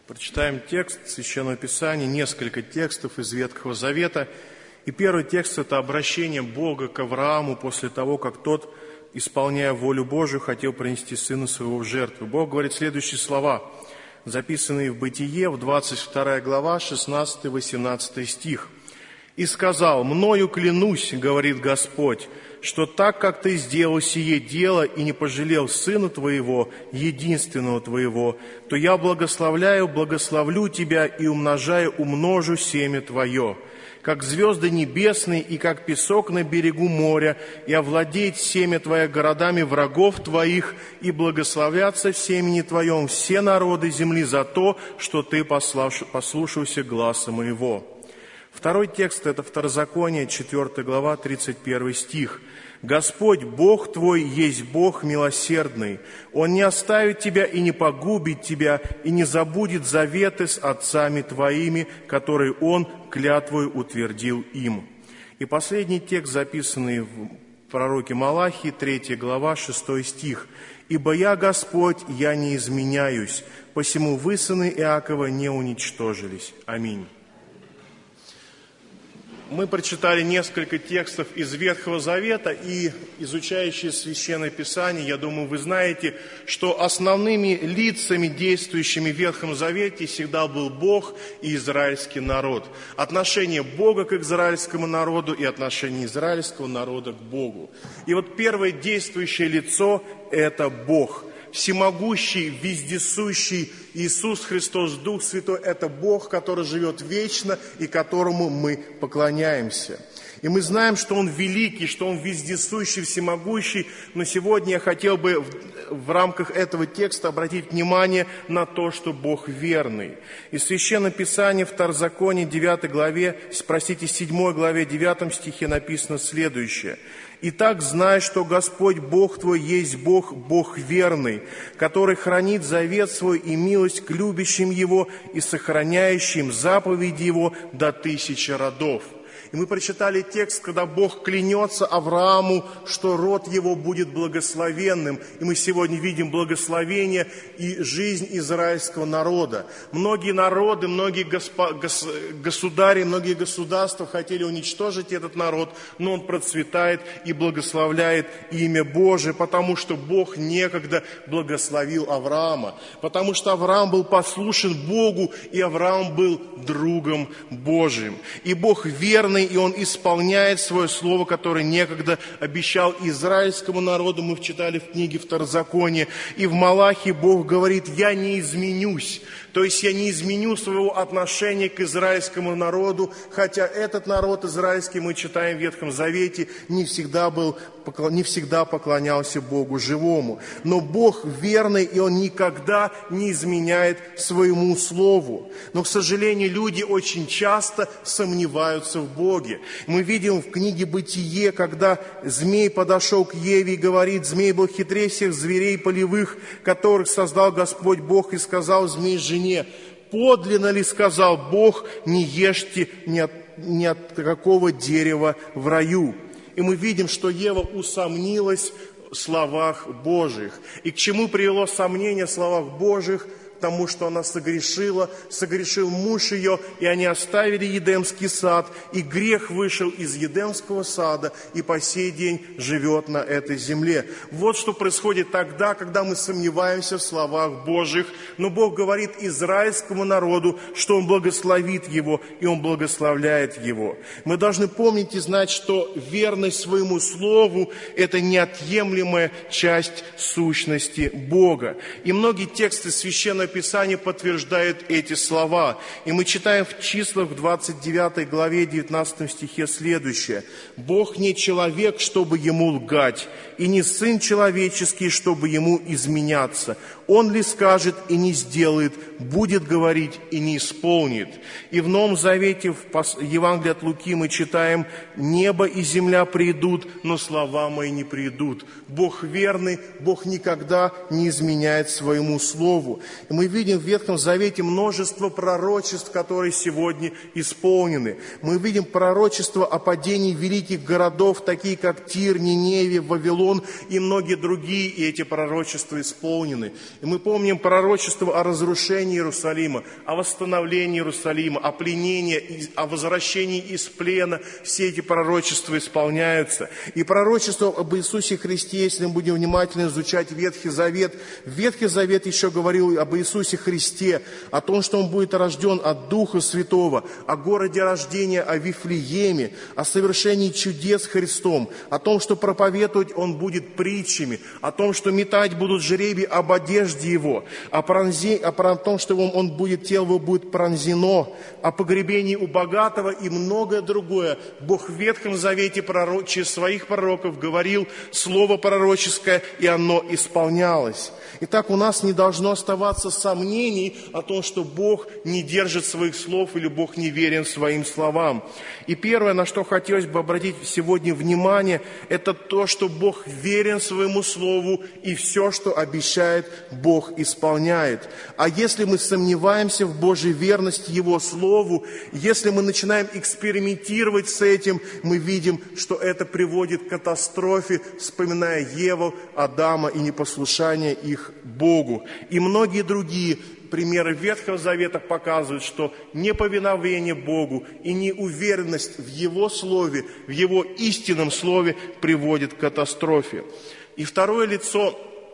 Прочитаем текст Священного Писания, несколько текстов из Ветхого Завета. И первый текст – это обращение Бога к Аврааму после того, как тот, исполняя волю Божию, хотел принести сына своего в жертву. Бог говорит следующие слова, записанные в Бытие, в 22 глава, 16-18 стих. «И сказал, мною клянусь, говорит Господь, что так, как ты сделал сие дело и не пожалел сына твоего, единственного твоего, то я благословлю тебя и умножу семя твое, как звезды небесные и как песок на берегу моря, и овладеет семя твое городами врагов твоих, и благословятся в семени твоем все народы земли за то, что ты послушался гласа моего». Второй текст – это Второзаконие, 4 глава, 31 стих. «Господь, Бог твой, есть Бог милосердный. Он не оставит тебя и не погубит тебя, и не забудет заветы с отцами твоими, которые Он клятвою утвердил им». И последний текст, записанный в пророке Малахии, 3 глава, 6 стих. «Ибо я, Господь, я не изменяюсь, посему вы, сыны Иакова, не уничтожились». Аминь. Мы прочитали несколько текстов из Ветхого Завета, и изучающие Священное Писание, я думаю, вы знаете, что основными лицами, действующими в Ветхом Завете, всегда был Бог и израильский народ. Отношение Бога к израильскому народу и отношение израильского народа к Богу. И вот первое действующее лицо – это Бог. Всемогущий, вездесущий Иисус Христос, Дух Святой – это Бог, который живет вечно и которому мы поклоняемся. И мы знаем, что Он великий, что Он вездесущий, всемогущий, но сегодня я хотел бы в рамках этого текста обратить внимание на то, что Бог верный. Из Священного Писания в Второзаконии 7 главе 9 стихе написано следующее. «Итак, знай, что Господь Бог твой есть Бог, Бог верный, который хранит завет свой и милость к любящим Его и сохраняющим заповеди Его до 1000 родов». И мы прочитали текст, когда Бог клянется Аврааму, что род его будет благословенным. И мы сегодня видим благословение и жизнь израильского народа. Многие народы, многие государи, многие государства хотели уничтожить этот народ, но он процветает и благословляет имя Божие, потому что Бог некогда благословил Авраама, потому что Авраам был послушен Богу, и Авраам был другом Божьим. И Бог верный, и Он исполняет свое слово, которое некогда обещал израильскому народу. Мы читали в книге Второзакония. И в Малахии Бог говорит: «Я не изменюсь». То есть я не изменю своего отношения к израильскому народу, хотя этот народ израильский, мы читаем в Ветхом Завете, не всегда поклонялся Богу живому. Но Бог верный, и Он никогда не изменяет своему слову. Но, к сожалению, люди очень часто сомневаются в Боге. Мы видим в книге Бытие, когда змей подошел к Еве и говорит: «Змей был хитрее всех зверей полевых, которых создал Господь Бог, и сказал змей жене: подлинно ли сказал Бог, не ешьте ни от какого дерева в раю». И мы видим, что Ева усомнилась в словах Божьих. И к чему привело сомнение в словах Божьих? Потому что она согрешил муж ее, и они оставили Едемский сад, и грех вышел из Едемского сада, и по сей день живет на этой земле. Вот что происходит тогда, когда мы сомневаемся в словах Божьих. Но Бог говорит израильскому народу, что Он благословит его, и Он благословляет его. Мы должны помнить и знать, что верность своему слову – это неотъемлемая часть сущности Бога. И многие тексты Священного Писание подтверждает эти слова. И мы читаем в Числах, в 29 главе, 19 стихе следующее. «Бог не человек, чтобы Ему лгать, и не сын человеческий, чтобы Ему изменяться. Он ли скажет и не сделает, будет говорить и не исполнит». И в Новом Завете, в Евангелии от Луки мы читаем: «Небо и земля придут, но слова мои не придут». Бог верный, Бог никогда не изменяет своему слову. И Мы видим в Ветхом Завете множество пророчеств, которые сегодня исполнены. Мы видим пророчества о падении великих городов, такие как Тир, Ниневия, Вавилон и многие другие, и эти пророчества исполнены. И мы помним пророчество о разрушении Иерусалима, о восстановлении Иерусалима, о пленении, о возвращении из плена. Все эти пророчества исполняются. И пророчество об Иисусе Христе, если мы будем внимательно изучать Ветхий Завет, Ветхий Завет еще говорил об Иисусе Христе, о том, что Он будет рожден от Духа Святого, о городе рождения, о Вифлееме, о совершении чудес Христом, о том, что проповедовать Он будет притчами, о том, что метать будут жребий об одежде Его, о том, что тело Его будет пронзено, о погребении у богатого и многое другое. Бог в Ветхом Завете через своих пророков говорил слово пророческое, и оно исполнялось. Итак, у нас не должно оставаться сомнений о том, что Бог не держит своих слов или Бог не верен своим словам. И первое, на что хотелось бы обратить сегодня внимание, это то, что Бог верен своему слову, и все, что обещает, Бог исполняет. А если мы сомневаемся в Божьей верности Его слову, если мы начинаем экспериментировать с этим, мы видим, что это приводит к катастрофе, вспоминая Еву, Адама и непослушание их Богу. И многие другие примеры Ветхого Завета показывают, что неповиновение Богу и неуверенность в Его Слове, в Его истинном Слове приводит к катастрофе. И второе лицо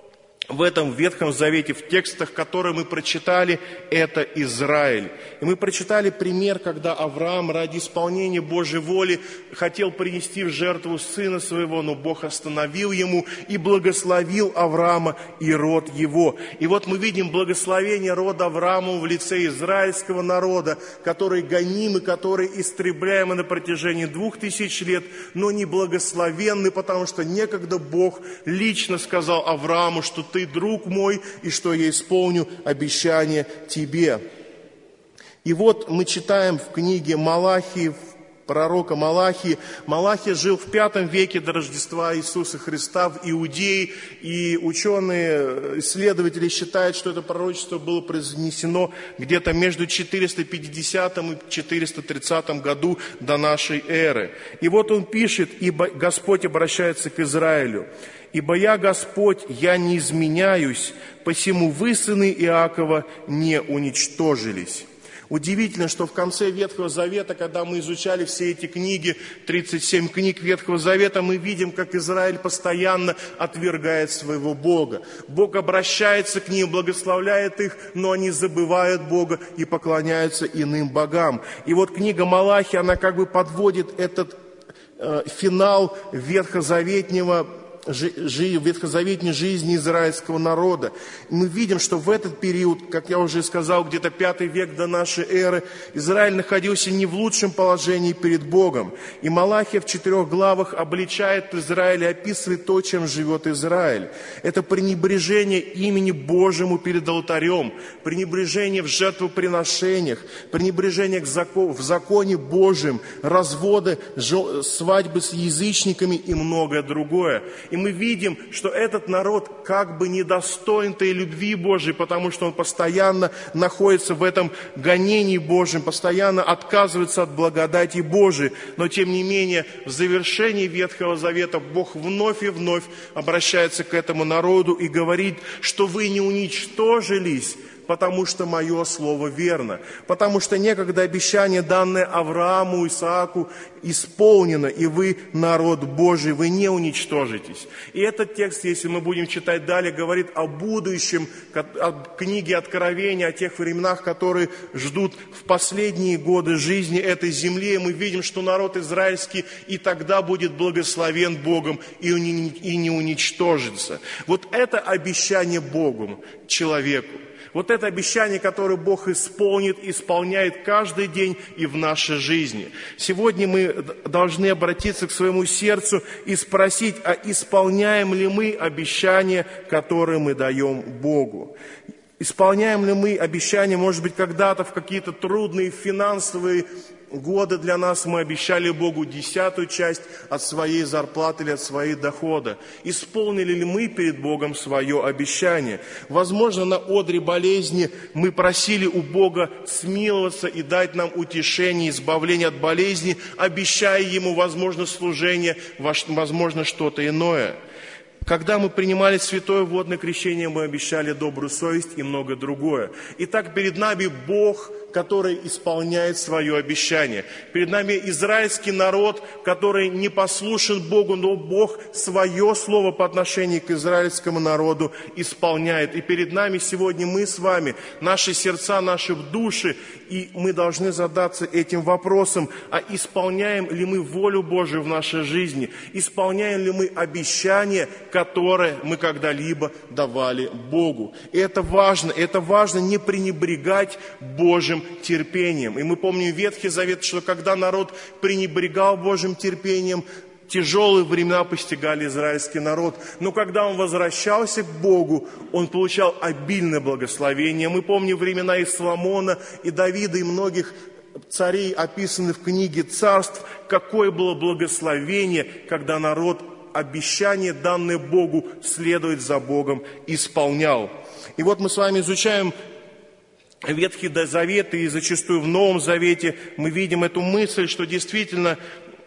в этом Ветхом Завете, в текстах, которые мы прочитали, это Израиль. И мы прочитали пример, когда Авраам ради исполнения Божьей воли хотел принести в жертву сына своего, но Бог остановил ему и благословил Авраама и род его. И вот мы видим благословение рода Авраама в лице израильского народа, который гоним и который истребляемы на протяжении 2000 лет, но не благословенны, потому что некогда Бог лично сказал Аврааму, что ты друг мой, и что я исполню обещание тебе. И вот мы читаем в книге Малахии, пророка Малахии. Малахия жил в V веке до Рождества Иисуса Христа в Иудее, и ученые, исследователи считают, что это пророчество было произнесено где-то между 450 и 430 году до нашей эры. И вот он пишет, ибо Господь обращается к Израилю. «Ибо я, Господь, я не изменяюсь, посему вы, сыны Иакова, не уничтожились». Удивительно, что в конце Ветхого Завета, когда мы изучали все эти книги, 37 книг Ветхого Завета, мы видим, как Израиль постоянно отвергает своего Бога. Бог обращается к ним, благословляет их, но они забывают Бога и поклоняются иным богам. И вот книга Малахии, она как бы подводит этот финал ветхозаветней жизни израильского народа. И мы видим, что в этот период, как я уже сказал, где-то 5 век до нашей эры, Израиль находился не в лучшем положении перед Богом. И Малахия в 4 главах обличает Израиль и описывает то, чем живет Израиль. Это пренебрежение имени Божьему перед алтарем, пренебрежение в жертвоприношениях, пренебрежение в законе Божьем, разводы, свадьбы с язычниками и многое другое. И мы видим, что этот народ как бы недостоин этой любви Божьей, потому что он постоянно находится в этом гонении Божьем, постоянно отказывается от благодати Божией. Но тем не менее, в завершении Ветхого Завета Бог вновь и вновь обращается к этому народу и говорит, что вы не уничтожились, потому что мое слово верно, потому что некогда обещание, данное Аврааму, Исааку, исполнено, и вы народ Божий, вы не уничтожитесь. И этот текст, если мы будем читать далее, говорит о будущем, о книге Откровения, о тех временах, которые ждут в последние годы жизни этой земли. И мы видим, что народ израильский и тогда будет благословен Богом и не уничтожится. Вот это обещание Богу, человеку. Вот это обещание, которое Бог исполняет каждый день и в нашей жизни. Сегодня мы должны обратиться к своему сердцу и спросить, а исполняем ли мы обещания, которые мы даем Богу? Исполняем ли мы обещания, может быть, когда-то в какие-то трудные финансовые года для нас мы обещали Богу 10-ю часть от своей зарплаты или от своих дохода. Исполнили ли мы перед Богом свое обещание? Возможно, на одре болезни мы просили у Бога смиловаться и дать нам утешение, избавление от болезни, обещая Ему, возможно, служение, возможно, что-то иное. Когда мы принимали святое водное крещение, мы обещали добрую совесть и многое другое. Итак, перед нами Бог, который исполняет свое обещание. Перед нами израильский народ, который не послушен Богу, но Бог свое слово по отношению к израильскому народу исполняет. И перед нами сегодня мы с вами, наши сердца, наши души, и мы должны задаться этим вопросом, а исполняем ли мы волю Божию в нашей жизни? Исполняем ли мы обещания, которые мы когда-либо давали Богу? И это важно не пренебрегать Божьим терпением. И мы помним Ветхий Завет, что когда народ пренебрегал Божьим терпением, тяжелые времена постигали израильский народ. Но когда он возвращался к Богу, он получал обильное благословение. Мы помним времена и Соломона, и Давида, и многих царей, описанных в книге Царств, какое было благословение, когда народ обещание, данное Богу, следовать за Богом, исполнял. И вот мы с вами изучаем Ветхий Завет, и зачастую в Новом Завете мы видим эту мысль, что действительно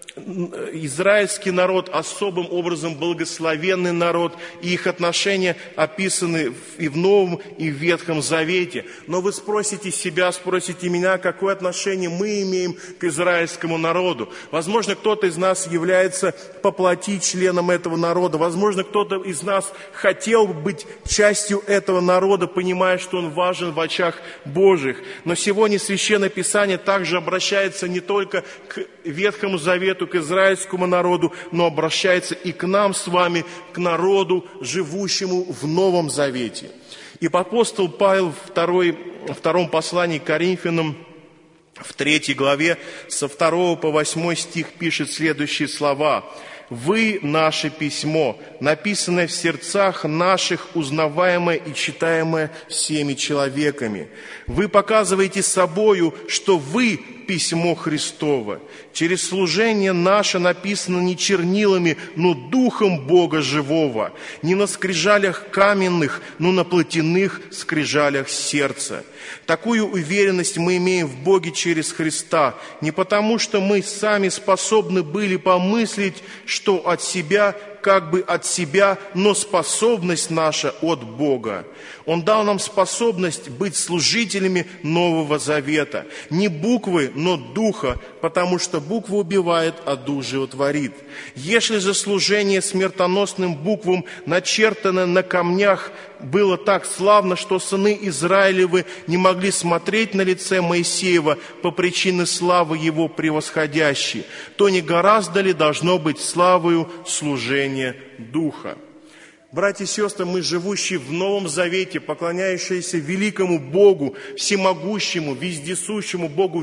израильский народ особым образом благословенный народ, и их отношения описаны и в Новом, и в Ветхом Завете. Но вы спросите себя, спросите меня, какое отношение мы имеем к израильскому народу. Возможно, кто-то из нас является по плоти членом этого народа. Возможно, кто-то из нас хотел быть частью этого народа, понимая, что он важен в очах Божьих. Но сегодня Священное Писание также обращается не только к Ветхому Завету, к израильскому народу, но обращается и к нам с вами, к народу, живущему в Новом Завете. И апостол Павел в втором послании к Коринфянам, в 3 главе, со 2 по 8 стих пишет следующие слова. «Вы, наше письмо, написанное в сердцах наших, узнаваемое и читаемое всеми человеками. Вы показываете собою, что вы письмо Христово. Через служение наше написано не чернилами, но Духом Бога живого, не на скрижалях каменных, но на плотяных скрижалях сердца. Такую уверенность мы имеем в Боге через Христа, не потому, что мы сами способны были помыслить, что от себя, как бы от себя, но способность наша от Бога. Он дал нам способность быть служителями Нового Завета. Не буквы, но духа, потому что буква убивает, а дух животворит. Если же служение смертоносным буквам, начертанное на камнях, было так славно, что сыны Израилевы не могли смотреть на лице Моисеева по причине славы его превосходящей, то не гораздо ли должно быть славою служение Духа? Братья и сестры, мы, живущие в Новом Завете, поклоняющиеся великому Богу, всемогущему, вездесущему Богу,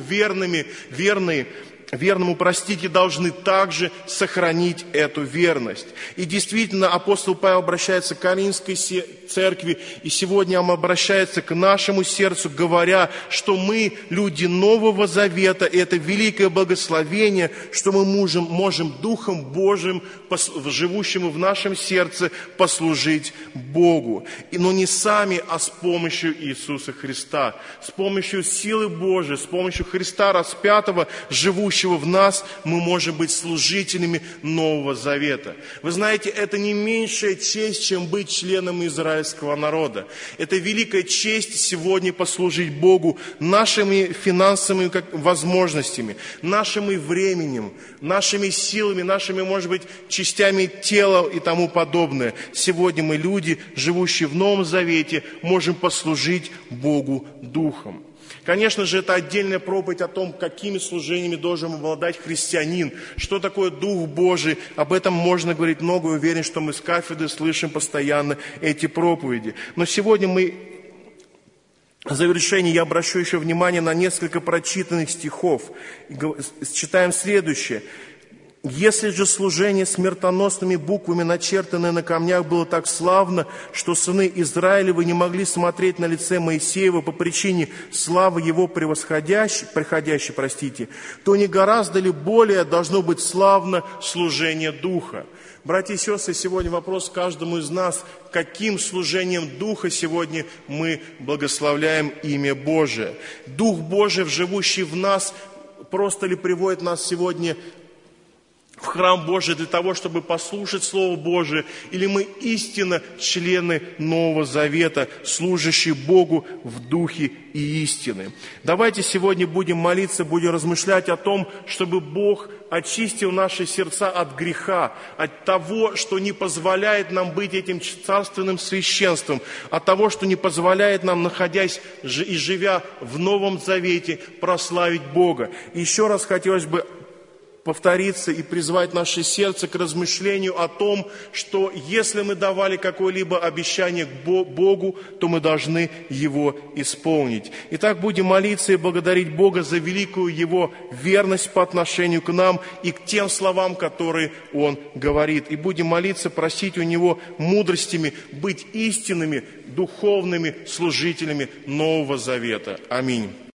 верному, должны также сохранить эту верность. И действительно, апостол Павел обращается к Коринфской церкви, и сегодня он обращается к нашему сердцу, говоря, что мы люди Нового Завета, и это великое благословение, что мы можем Духом Божьим, живущему в нашем сердце, послужить Богу. Но не сами, а с помощью Иисуса Христа, с помощью силы Божией, с помощью Христа распятого, живущего в нас, мы можем быть служителями Нового Завета. Вы знаете, это не меньшая честь, чем быть членом израильского народа. Это великая честь сегодня послужить Богу нашими финансовыми возможностями, нашим временем, нашими силами, нашими, может быть, частями тела и тому подобное. Сегодня мы, люди, живущие в Новом Завете, можем послужить Богу Духом. Конечно же, это отдельная проповедь о том, какими служениями должен обладать христианин, что такое Дух Божий. Об этом можно говорить много, и уверен, что мы с кафедры слышим постоянно эти проповеди. Но сегодня мы, в завершении, я обращу еще внимание на несколько прочитанных стихов. Читаем следующее. Если же служение смертоносными буквами, начертанное на камнях, было так славно, что сыны Израилевы не могли смотреть на лице Моисеева по причине славы его приходящей, то не гораздо ли более должно быть славно служение Духа? Братья и сестры, сегодня вопрос каждому из нас, каким служением Духа сегодня мы благословляем имя Божие. Дух Божий, живущий в нас, просто ли приводит нас сегодня в храм Божий для того, чтобы послушать Слово Божие, или мы истинно члены Нового Завета, служащие Богу в Духе и истины. Давайте сегодня будем молиться, будем размышлять о том, чтобы Бог очистил наши сердца от греха, от того, что не позволяет нам быть этим царственным священством, от того, что не позволяет нам, находясь и живя в Новом Завете, прославить Бога. И еще раз хотелось бы повториться и призвать наше сердце к размышлению о том, что если мы давали какое-либо обещание к Богу, то мы должны его исполнить. Итак, будем молиться и благодарить Бога за великую Его верность по отношению к нам и к тем словам, которые Он говорит. И будем молиться, просить у Него мудростями быть истинными, духовными служителями Нового Завета. Аминь.